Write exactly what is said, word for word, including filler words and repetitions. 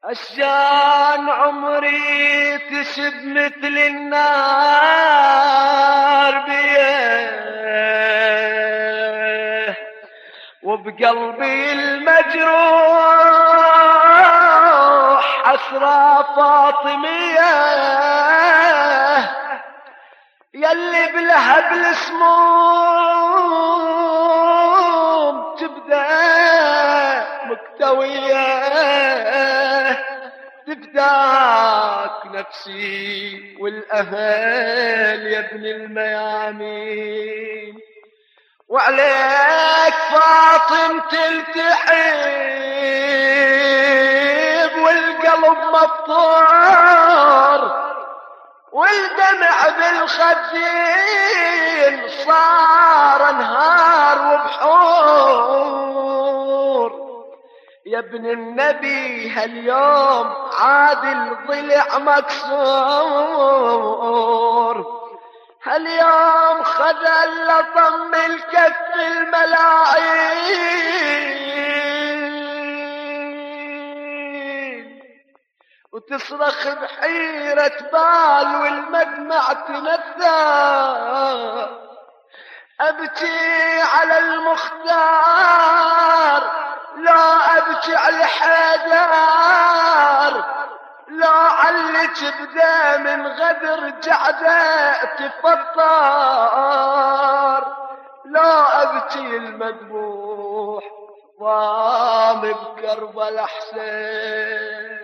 عشان عمري تشب مثل النار بيه، وبقلبي المجروح حسرة فاطمية، يلي بلهب السموم تبدأ مكتوية، تفداك نفسي والأهل يا ابن الميامين، وعليك فاطم تلتحب والقلب مفطور، والدمع بالخدين صار انهار وبحور. يا ابن النبي هاليوم عاد الضلع مكسور، هاليوم خذل لطم الكف الملاعين، وتصرخ بحيرة بال والمدمع تنثر. أبكي على المختار لا أبكي على حيدر، لا علك بدا من غدر جعدة تفطر، لا أبكي المذبوح ضام بكربلاء حسين.